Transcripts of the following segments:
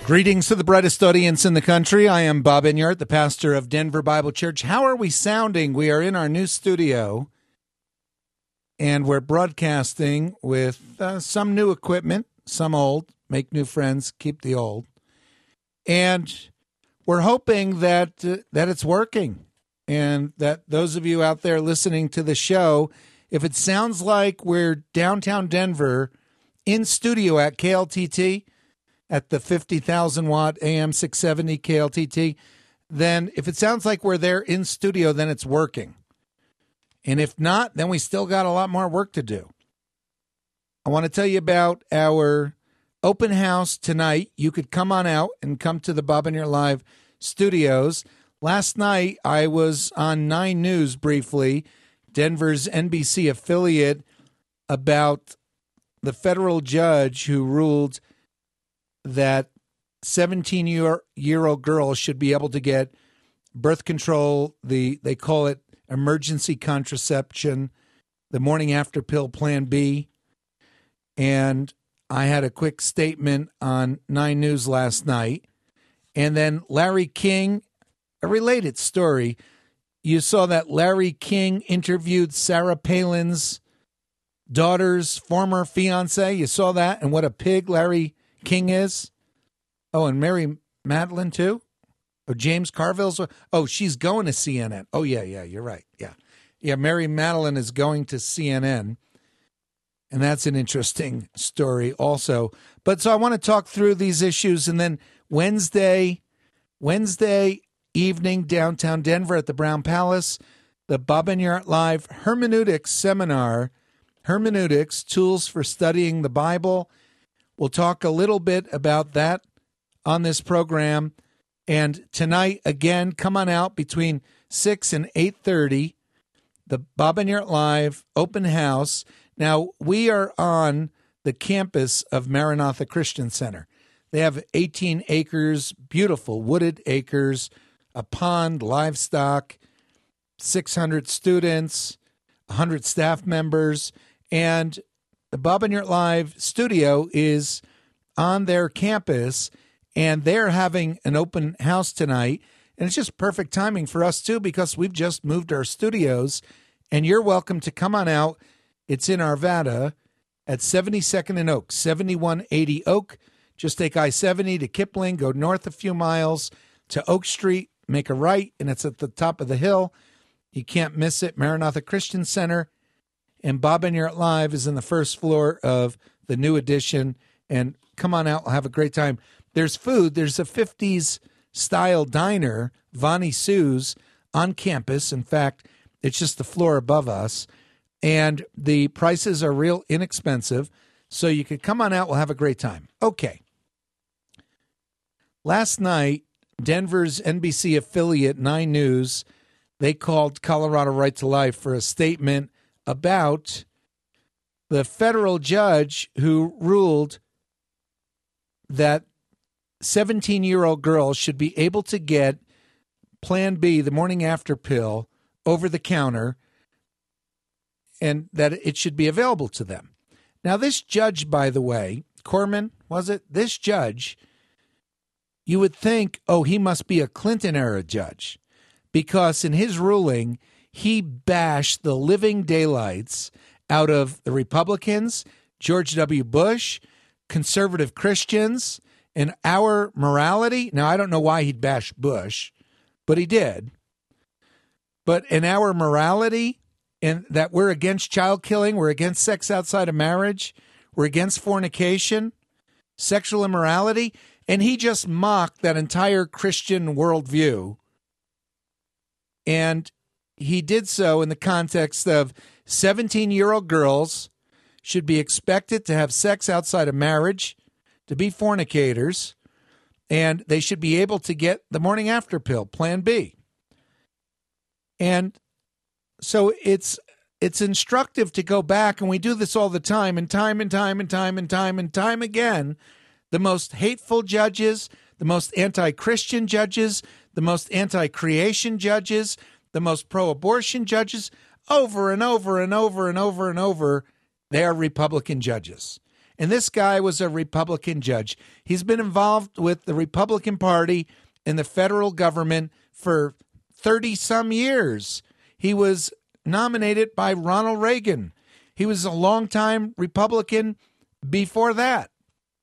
Greetings to the brightest audience in the country. I am Bob Enyart, the pastor of Denver Bible Church. How are we sounding? We are in our new studio, and we're broadcasting with some new equipment, some old. Make new friends, keep the old. And we're hoping that it's working, and that those of you out there listening to the show, if it sounds like we're downtown Denver in studio at KLTT, at the 50,000 watt AM 670 KLTT, then if it sounds like we're there in studio, then it's working. And if not, then we still got a lot more work to do. I want to tell you about our open house tonight. You could come on out and come to the Bob Enyart Live studios. Last night, I was on 9 News briefly, Denver's NBC affiliate, about the federal judge who ruled that 17-year-old girls should be able to get birth control, they call it emergency contraception, the morning after pill, Plan B. And I had a quick statement on 9 News last night. And then Larry King, a related story. You saw that Larry King interviewed Sarah Palin's daughter's former fiance. You saw that, and what a pig Larry King is. Oh, and Mary Madeline, too? Oh, James Carville's. Oh, she's going to CNN. Oh, yeah, you're right. Yeah, Mary Madeline is going to CNN. And that's an interesting story also. But so I want to talk through these issues. And then Wednesday evening, downtown Denver at the Brown Palace, the Bob Enyart Live Hermeneutics Seminar, Hermeneutics, Tools for Studying the Bible. We'll talk a little bit about that on this program. And tonight, again, come on out between 6 and 8:30, the Bob Enyart Live open house. Now, we are on the campus of Maranatha Christian Center. They have 18 acres, beautiful wooded acres, a pond, livestock, 600 students, 100 staff members, and the Bob Enyart Live studio is on their campus, and they're having an open house tonight. And it's just perfect timing for us, too, because we've just moved our studios, and you're welcome to come on out. It's in Arvada at 72nd and Oak, 7180 Oak. Just take I-70 to Kipling, go north a few miles to Oak Street, make a right, and it's at the top of the hill. You can't miss it, Maranatha Christian Center. And Bob Enyart Live is in the first floor of the new addition. And come on out. We'll have a great time. There's food. There's a 50s-style diner, Vonnie Sue's, on campus. In fact, it's just the floor above us. And the prices are real inexpensive. So you could come on out. We'll have a great time. Okay. Last night, Denver's NBC affiliate, 9 News, they called Colorado Right to Life for a statement about the federal judge who ruled that 17-year-old girls should be able to get Plan B, the morning after pill, over the counter, and that it should be available to them. Now, this judge, by the way, Corman, was it? This judge, you would think, oh, he must be a Clinton-era judge, because in his ruling, he bashed the living daylights out of the Republicans, George W. Bush, conservative Christians, and our morality. Now, I don't know why he'd bash Bush, but he did. But in our morality, and that we're against child killing, we're against sex outside of marriage, we're against fornication, sexual immorality, and he just mocked that entire Christian worldview. And he did so in the context of 17-year-old girls should be expected to have sex outside of marriage, to be fornicators, and they should be able to get the morning after pill, Plan B. And so it's instructive to go back, and we do this all the time, and time again, the most hateful judges, the most anti-Christian judges, the most anti-creation judges, the most pro-abortion judges, over and over, they are Republican judges. And this guy was a Republican judge. He's been involved with the Republican Party in the federal government for 30-some years. He was nominated by Ronald Reagan. He was a longtime Republican before that.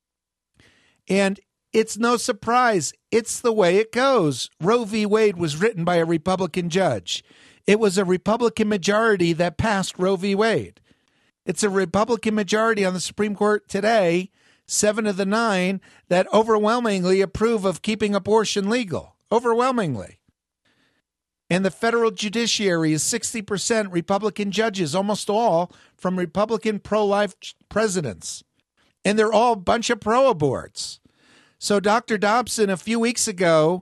And it's no surprise. It's the way it goes. Roe v. Wade was written by a Republican judge. It was a Republican majority that passed Roe v. Wade. It's a Republican majority on the Supreme Court today, 7 of the 9, that overwhelmingly approve of keeping abortion legal. Overwhelmingly. And the federal judiciary is 60% Republican judges, almost all from Republican pro-life presidents. And they're all a bunch of pro-aborts. So Dr. Dobson, a few weeks ago,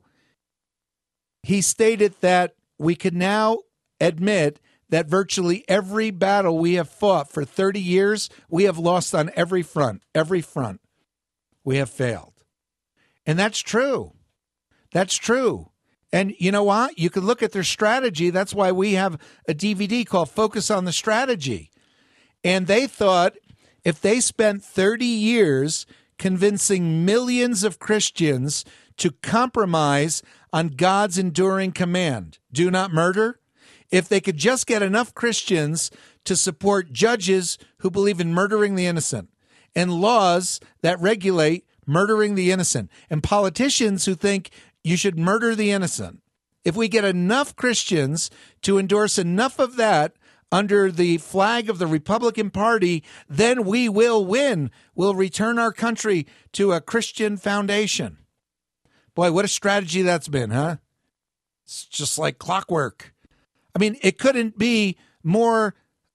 he stated that we could now admit that virtually every battle we have fought for 30 years, we have lost on every front. Every front. We have failed. And that's true. That's true. And you know what? You can look at their strategy. That's why we have a DVD called Focus on the Strategy. And they thought if they spent 30 years convincing millions of Christians to compromise on God's enduring command, do not murder, if they could just get enough Christians to support judges who believe in murdering the innocent and laws that regulate murdering the innocent and politicians who think you should murder the innocent. If we get enough Christians to endorse enough of that under the flag of the Republican Party, then we will win. We'll return our country to a Christian foundation. Boy, what a strategy that's been, huh? It's just like clockwork. I mean, it couldn't be more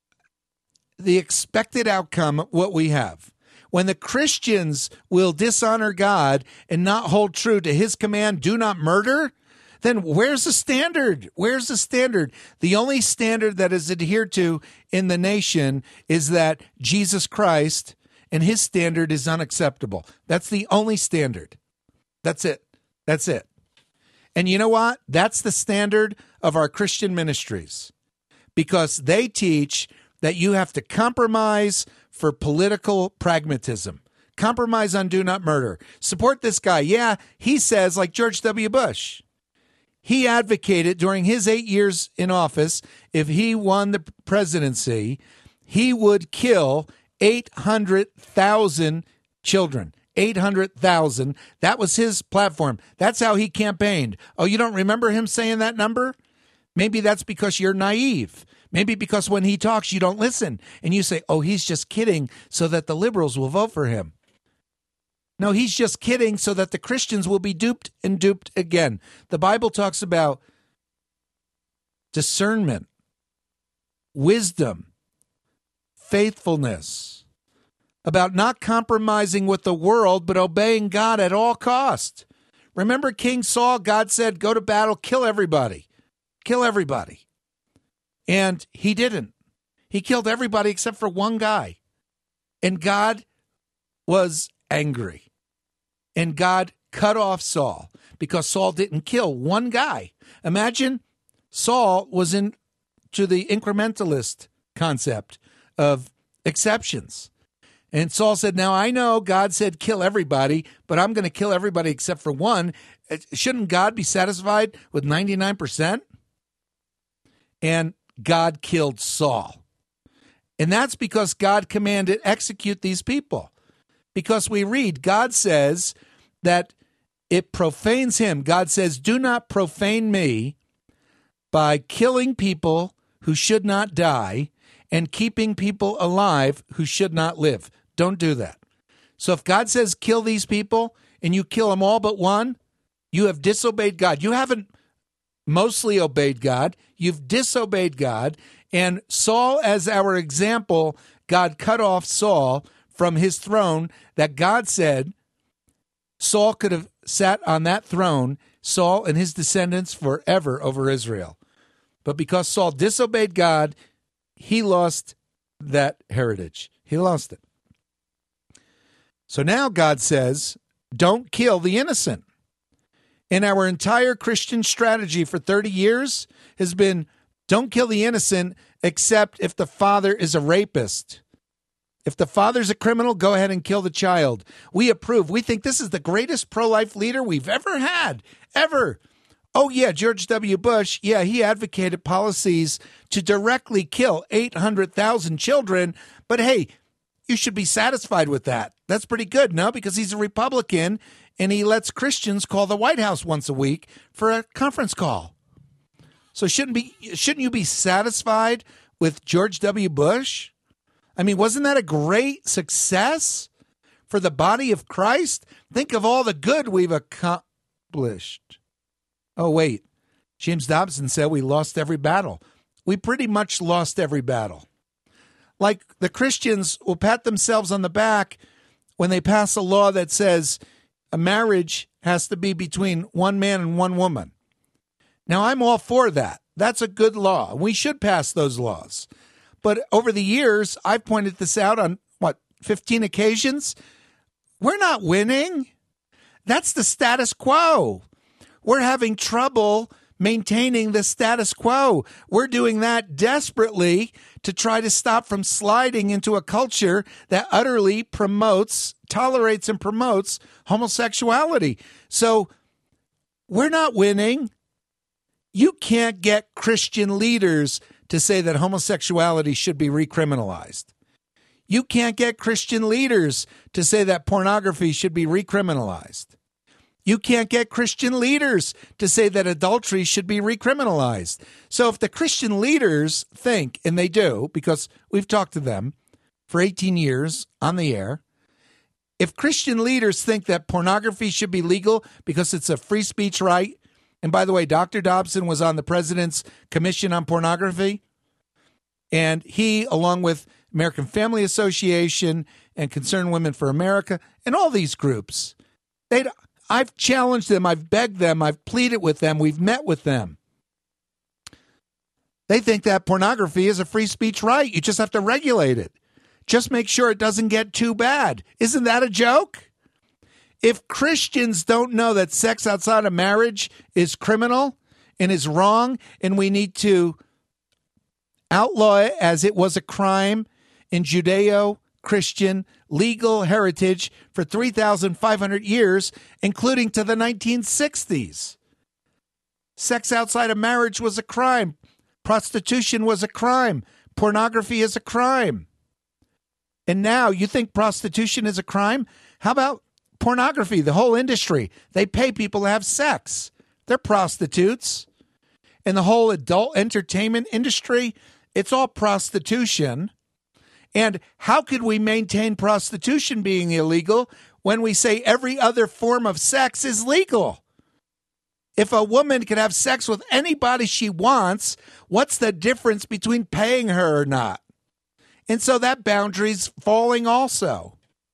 the expected outcome what we have. When the Christians will dishonor God and not hold true to his command, do not murder, then where's the standard? Where's the standard? The only standard that is adhered to in the nation is that Jesus Christ and his standard is unacceptable. That's the only standard. That's it. That's it. And you know what? That's the standard of our Christian ministries, because they teach that you have to compromise for political pragmatism. Compromise on do not murder. Support this guy. Yeah, he says, like George W. Bush, he advocated during his 8 years in office, if he won the presidency, he would kill 800,000 children. 800,000. That was his platform. That's how he campaigned. Oh, you don't remember him saying that number? Maybe that's because you're naive. Maybe because when he talks, you don't listen. And you say, oh, he's just kidding so that the liberals will vote for him. No, he's just kidding so that the Christians will be duped and duped again. The Bible talks about discernment, wisdom, faithfulness, about not compromising with the world, but obeying God at all costs. Remember King Saul? God said, go to battle, kill everybody. Kill everybody. And he didn't. He killed everybody except for one guy. And God was angry. And God cut off Saul because Saul didn't kill one guy. Imagine Saul was into the incrementalist concept of exceptions. And Saul said, now I know God said kill everybody, but I'm going to kill everybody except for one. Shouldn't God be satisfied with 99%? And God killed Saul. And that's because God commanded execute these people. Because we read, God says that it profanes him. God says, do not profane me by killing people who should not die and keeping people alive who should not live. Don't do that. So if God says kill these people and you kill them all but one, you have disobeyed God. You haven't mostly obeyed God. You've disobeyed God. And Saul, as our example, God cut off Saul from his throne that God said Saul could have sat on that throne, Saul and his descendants forever over Israel. But because Saul disobeyed God, he lost that heritage. He lost it. So now God says, don't kill the innocent. And our entire Christian strategy for 30 years has been, don't kill the innocent except if the father is a rapist. If the father's a criminal, go ahead and kill the child. We approve. We think this is the greatest pro-life leader we've ever had, ever. Oh, yeah, George W. Bush, yeah, he advocated policies to directly kill 800,000 children. But hey, you should be satisfied with that. That's pretty good, no? Because he's a Republican and he lets Christians call the White House once a week for a conference call. So shouldn't you be satisfied with George W. Bush? I mean, wasn't that a great success for the body of Christ? Think of all the good we've accomplished. Oh, wait. James Dobson said we lost every battle. We pretty much lost every battle. Like the Christians will pat themselves on the back when they pass a law that says a marriage has to be between one man and one woman. Now, I'm all for that. That's a good law. We should pass those laws. But over the years, I've pointed this out on, 15 occasions? We're not winning. That's the status quo. We're having trouble maintaining the status quo. We're doing that desperately to try to stop from sliding into a culture that utterly tolerates and promotes homosexuality. So we're not winning. You can't get Christian leaders to say that homosexuality should be recriminalized. You can't get Christian leaders to say that pornography should be recriminalized. You can't get Christian leaders to say that adultery should be recriminalized. So if the Christian leaders think, and they do, because we've talked to them for 18 years on the air, if Christian leaders think that pornography should be legal because it's a free speech right, and by the way, Dr. Dobson was on the President's Commission on Pornography, and he, along with American Family Association and Concerned Women for America, and all these groups, I've challenged them, I've begged them, I've pleaded with them, we've met with them. They think that pornography is a free speech right. You just have to regulate it. Just make sure it doesn't get too bad. Isn't that a joke? If Christians don't know that sex outside of marriage is criminal and is wrong, and we need to outlaw it as it was a crime in Judeo-Christian legal heritage for 3,500 years, including to the 1960s. Sex outside of marriage was a crime. Prostitution was a crime. Pornography is a crime. And now you think prostitution is a crime? How about pornography, the whole industry? They pay people to have sex. They're prostitutes. And the whole adult entertainment industry, it's all prostitution. And how could we maintain prostitution being illegal when we say every other form of sex is legal? If a woman can have sex with anybody she wants, what's the difference between paying her or not? And so that boundary's falling also.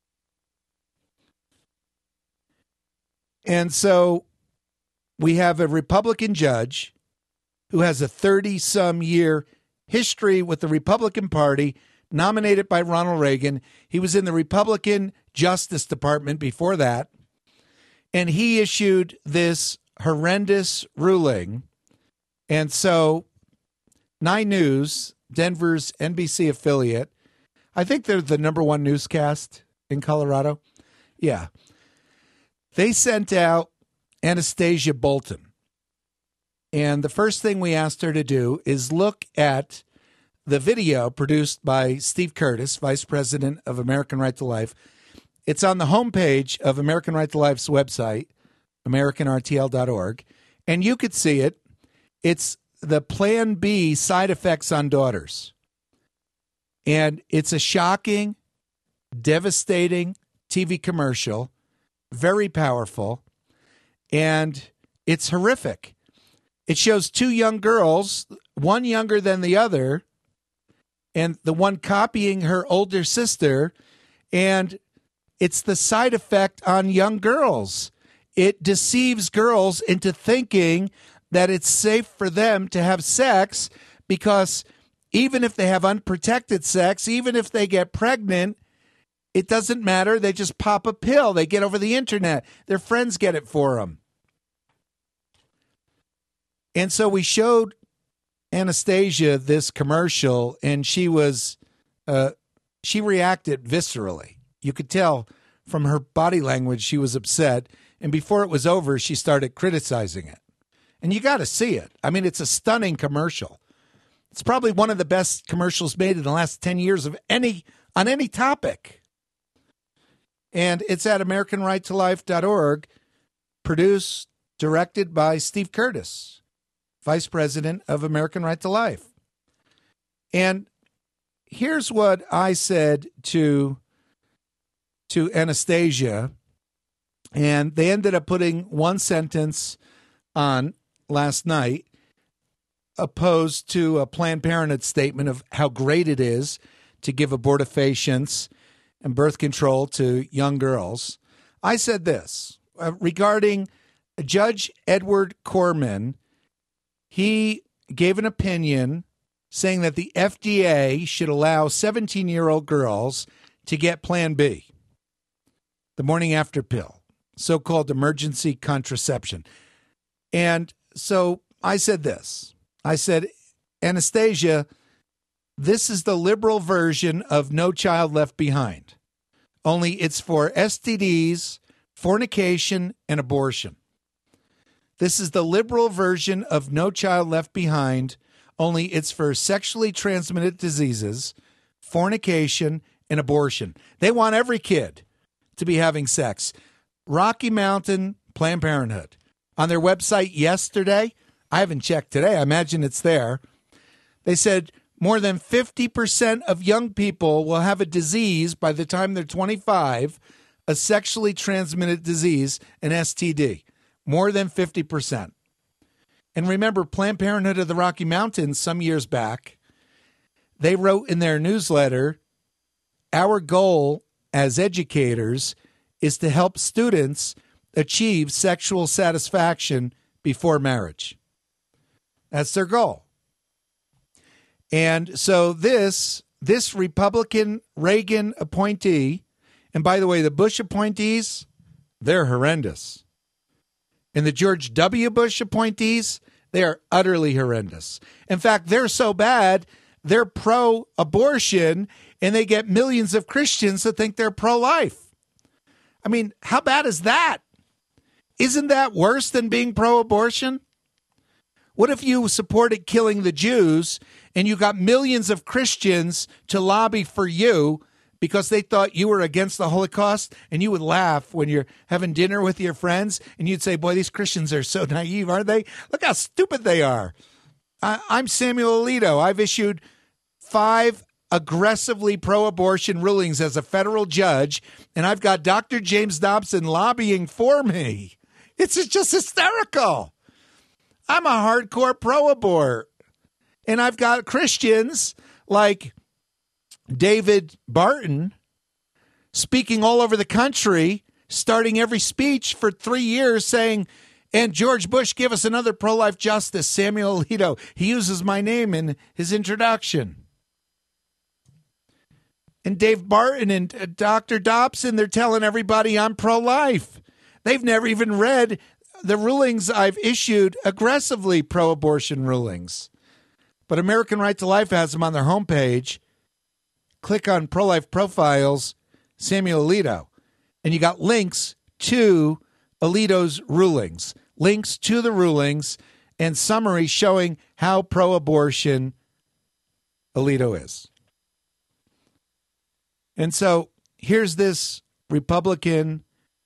And so we have a Republican judge who has a 30-some year history with the Republican Party, nominated by Ronald Reagan. He was in the Republican Justice Department before that. And he issued this horrendous ruling. And so 9 News, Denver's NBC affiliate, I think they're the number one newscast in Colorado. Yeah. They sent out Anastasia Bolton. And the first thing we asked her to do is look at the video produced by Steve Curtis, Vice President of American Right to Life. It's on the homepage of American Right to Life's website, AmericanRTL.org, and you could see it. It's the Plan B side effects on daughters. And it's a shocking, devastating TV commercial, very powerful, and it's horrific. It shows 2 young girls, one younger than the other, and the one copying her older sister, and it's the side effect on young girls. It deceives girls into thinking that it's safe for them to have sex because even if they have unprotected sex, even if they get pregnant, it doesn't matter. They just pop a pill. They get over the internet. Their friends get it for them. And so we showed Anastasia this commercial, and she was she reacted viscerally. You could tell from her body language she was upset, and before it was over, she started criticizing it. And you got to see it. I mean, it's a stunning commercial. It's probably one of the best commercials made in the last 10 years on any topic. And it's at AmericanRightToLife.org, produced, directed by Steve Curtis, Vice President of American Right to Life. And here's what I said to Anastasia, and they ended up putting one sentence on last night opposed to a Planned Parenthood statement of how great it is to give abortifacients and birth control to young girls. I said this regarding Judge Edward Corman. He gave an opinion saying that the FDA should allow 17-year-old girls to get Plan B, the morning after pill, so-called emergency contraception. And so I said this. I said, Anastasia, this is the liberal version of No Child Left Behind, only it's for STDs, fornication, and abortion. This is the liberal version of No Child Left Behind, only it's for sexually transmitted diseases, fornication, and abortion. They want every kid to be having sex. Rocky Mountain Planned Parenthood. On their website yesterday, I haven't checked today, I imagine it's there, they said more than 50% of young people will have a disease by the time they're 25, a sexually transmitted disease, an STD. More than 50%. And remember, Planned Parenthood of the Rocky Mountains, some years back, they wrote in their newsletter, our goal as educators is to help students achieve sexual satisfaction before marriage. That's their goal. And so this Republican Reagan appointee, and by the way, the Bush appointees, they're horrendous. And the George W. Bush appointees, they are utterly horrendous. In fact, they're so bad, they're pro-abortion, and they get millions of Christians to think they're pro-life. I mean, how bad is that? Isn't that worse than being pro-abortion? What if you supported killing the Jews and you got millions of Christians to lobby for you because they thought you were against the Holocaust, and you would laugh when you're having dinner with your friends and you'd say, boy, these Christians are so naive, aren't they? Look how stupid they are. I'm Samuel Alito. I've issued 5 aggressively pro-abortion rulings as a federal judge, and I've got Dr. James Dobson lobbying for me. It's just hysterical. I'm a hardcore pro-abort, and I've got Christians like David Barton speaking all over the country, starting every speech for 3 years saying, and George Bush, give us another pro-life justice, Samuel Alito. He uses my name in his introduction. And Dave Barton and Dr. Dobson, they're telling everybody I'm pro-life. They've never even read the rulings I've issued, aggressively pro-abortion rulings. But American Right to Life has them on their homepage. Click on pro-life profiles, Samuel Alito, and you got links to Alito's rulings, links to the rulings, and summary showing how pro-abortion Alito is. And so here's this Republican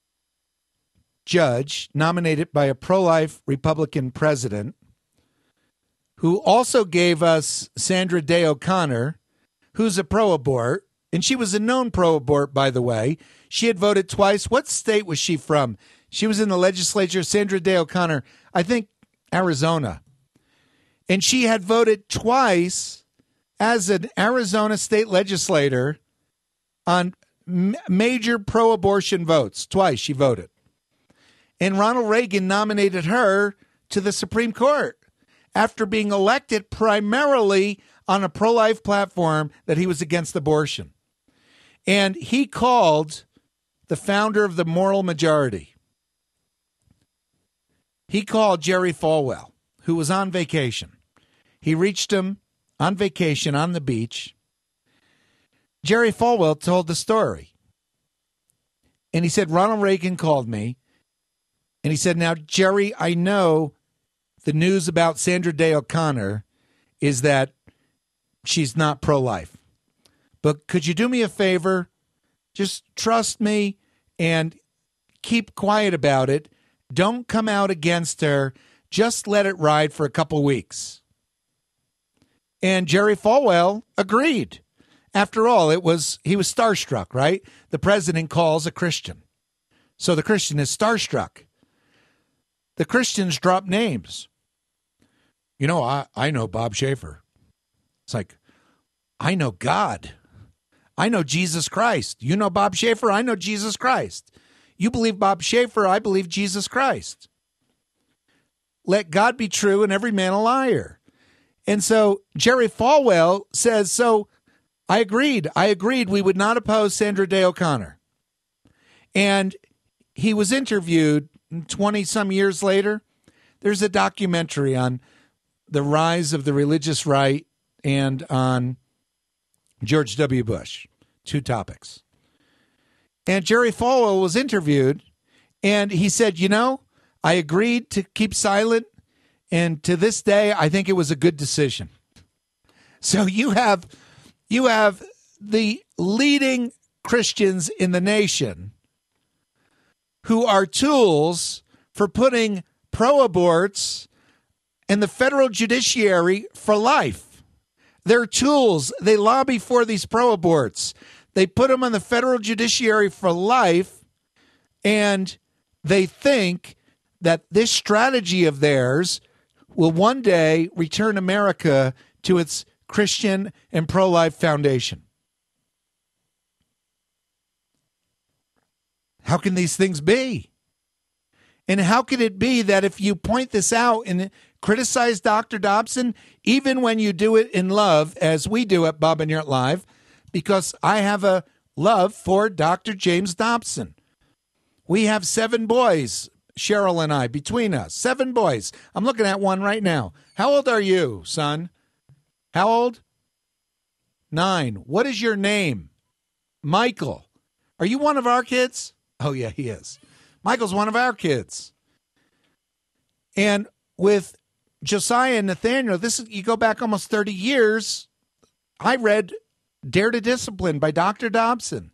judge nominated by a pro-life Republican president who also gave us Sandra Day O'Connor, who's a pro-abort, and she was a known pro-abort, by the way. She had voted twice. What state was she from? She was in the legislature, Sandra Day O'Connor, I think Arizona. And she had voted twice as an Arizona state legislator on major pro-abortion votes. Twice she voted. And Ronald Reagan nominated her to the Supreme Court after being elected primarily on a pro-life platform that he was against abortion. And he called the founder of the Moral Majority. He called Jerry Falwell, who was on vacation. He reached him on vacation on the beach. Jerry Falwell told the story. And he said, Ronald Reagan called me. And he said, now, Jerry, I know the news about Sandra Day O'Connor is that she's not pro-life. But could you do me a favor? Just trust me and keep quiet about it. Don't come out against her. Just let it ride for a couple weeks. And Jerry Falwell agreed. After all, he was starstruck, right? The president calls a Christian. So the Christian is starstruck. The Christians drop names. You know, I know Bob Schaefer. It's like, I know God. I know Jesus Christ. You know Bob Schaefer? I know Jesus Christ. You believe Bob Schaefer? I believe Jesus Christ. Let God be true and every man a liar. And so Jerry Falwell says, so I agreed we would not oppose Sandra Day O'Connor. And he was interviewed 20-some years later. There's a documentary on the rise of the religious right and on George W. Bush, two topics. And Jerry Falwell was interviewed, and he said, you know, I agreed to keep silent, and to this day, I think it was a good decision. So you have the leading Christians in the nation who are tools for putting pro-aborts in the federal judiciary for life. They're tools. They lobby for these pro-aborts. They put them on the federal judiciary for life, and they think that this strategy of theirs will one day return America to its Christian and pro-life foundation. How can these things be? And how can it be that if you point this out and criticize Dr. Dobson, even when you do it in love, as we do at Bob and Yurt Live, because I have a love for Dr. James Dobson. We have 7 boys, Cheryl and I, between us. 7 boys. I'm looking at one right now. How old are you, son? How old? 9. What is your name? Michael. Are you one of our kids? Oh, yeah, he is. Michael's one of our kids. And with Josiah and Nathaniel, you go back almost 30 years, I read Dare to Discipline by Dr. Dobson.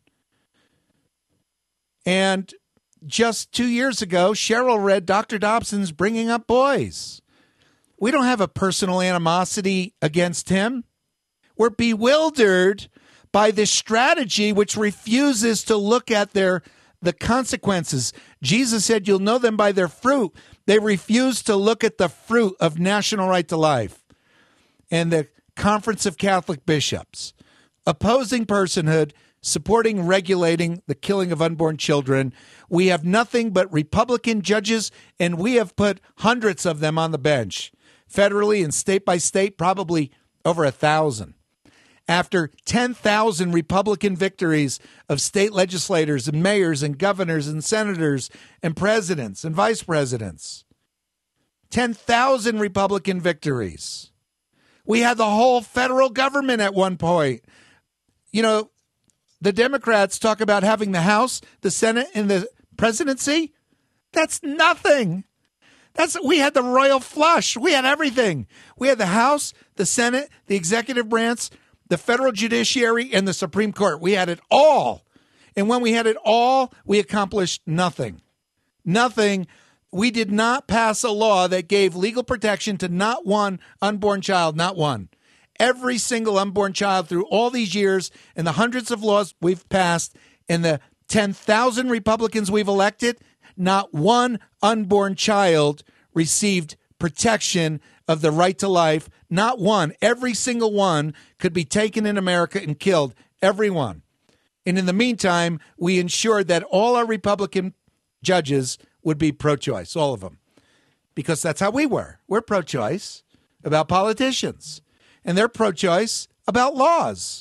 And just 2 years ago, Cheryl read Dr. Dobson's Bringing Up Boys. We don't have a personal animosity against him. We're bewildered by this strategy which refuses to look at the consequences. Jesus said, you'll know them by their fruit. They refuse to look at the fruit of National Right to Life and the Conference of Catholic Bishops, opposing personhood, supporting regulating the killing of unborn children. We have nothing but Republican judges, and we have put hundreds of them on the bench, federally and state by state, probably over 1,000. After 10,000 Republican victories of state legislators and mayors and governors and senators and presidents and vice presidents. 10,000 Republican victories. We had the whole federal government at one point. You know, the Democrats talk about having the House, the Senate, and the presidency. That's nothing. We had the royal flush. We had everything. We had the House, the Senate, the executive branch, the federal judiciary, and the Supreme Court. We had it all. And when we had it all, we accomplished nothing. Nothing. We did not pass a law that gave legal protection to not one unborn child, not one. Every single unborn child through all these years and the hundreds of laws we've passed and the 10,000 Republicans we've elected, not one unborn child received protection of the right to life. Not one. Every single one could be taken in America and killed. Every one. And in the meantime, we ensured that all our Republican judges would be pro-choice, all of them. Because that's how we were. We're pro-choice about politicians. And they're pro-choice about laws.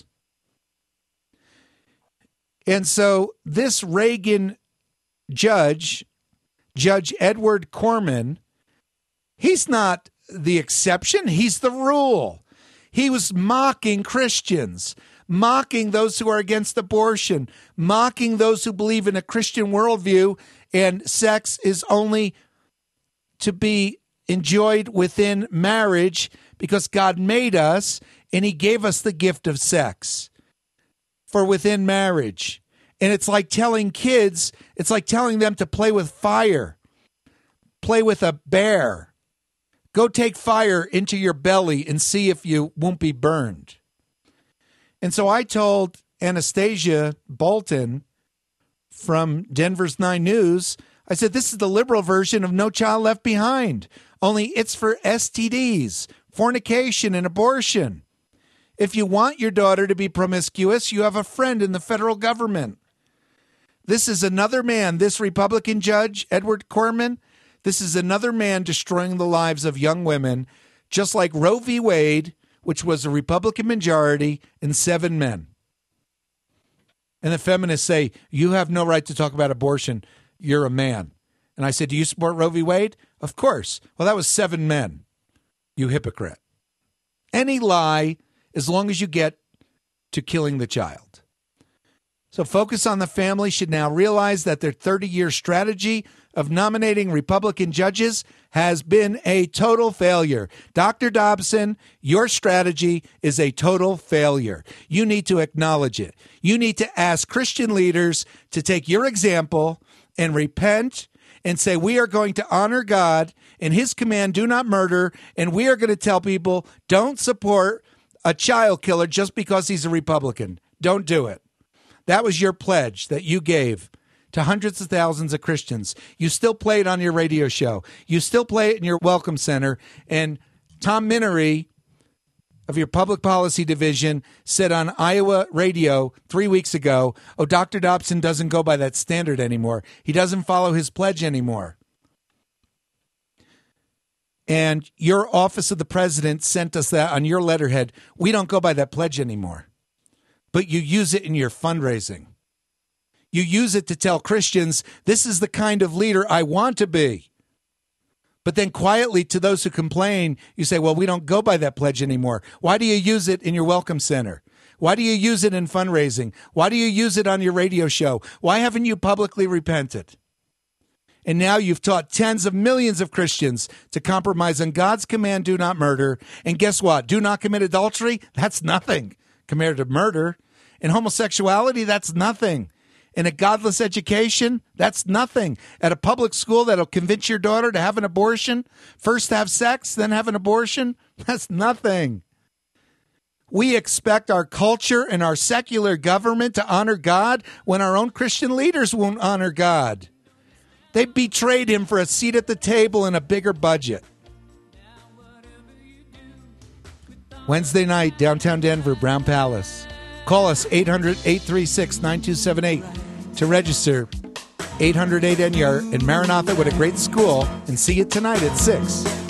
And so this Reagan judge, Judge Edward Corman, he's not the exception. He's the rule. He was mocking Christians, mocking those who are against abortion, mocking those who believe in a Christian worldview and sex is only to be enjoyed within marriage because God made us and he gave us the gift of sex for within marriage. And it's like telling kids, it's like telling them to play with fire, play with a bear. Go take fire into your belly and see if you won't be burned. And so I told Anastasia Bolton from Denver's 9 News, I said, this is the liberal version of No Child Left Behind, only it's for STDs, fornication, and abortion. If you want your daughter to be promiscuous, you have a friend in the federal government. This is another man, this Republican judge, Edward Corman, this is another man destroying the lives of young women, just like Roe v. Wade, which was a Republican majority and 7 men. And the feminists say, you have no right to talk about abortion. You're a man. And I said, do you support Roe v. Wade? Of course. Well, that was 7 men. You hypocrite. Any lie, as long as you get to killing the child. So Focus on the Family should now realize that their 30-year strategy of nominating Republican judges has been a total failure. Dr. Dobson, your strategy is a total failure. You need to acknowledge it. You need to ask Christian leaders to take your example and repent and say, we are going to honor God and his command, do not murder, and we are going to tell people, don't support a child killer just because he's a Republican. Don't do it. That was your pledge that you gave to hundreds of thousands of Christians. You still play it on your radio show. You still play it in your Welcome Center. And Tom Minery of your public policy division said on Iowa radio 3 weeks ago, oh, Dr. Dobson doesn't go by that standard anymore. He doesn't follow his pledge anymore. And your office of the president sent us that on your letterhead. We don't go by that pledge anymore. But you use it in your fundraising. You use it to tell Christians, this is the kind of leader I want to be. But then quietly to those who complain, you say, well, we don't go by that pledge anymore. Why do you use it in your Welcome Center? Why do you use it in fundraising? Why do you use it on your radio show? Why haven't you publicly repented? And now you've taught tens of millions of Christians to compromise on God's command, do not murder. And guess what? Do not commit adultery? That's nothing compared to murder. And homosexuality, that's nothing. In a godless education, that's nothing. At a public school that'll convince your daughter to have an abortion, first have sex, then have an abortion, that's nothing. We expect our culture and our secular government to honor God when our own Christian leaders won't honor God. They betrayed him for a seat at the table and a bigger budget. Wednesday night, downtown Denver, Brown Palace. Call us 800-836-9278 to register. 808-NYR in Maranatha. What a great school. And see you tonight at 6.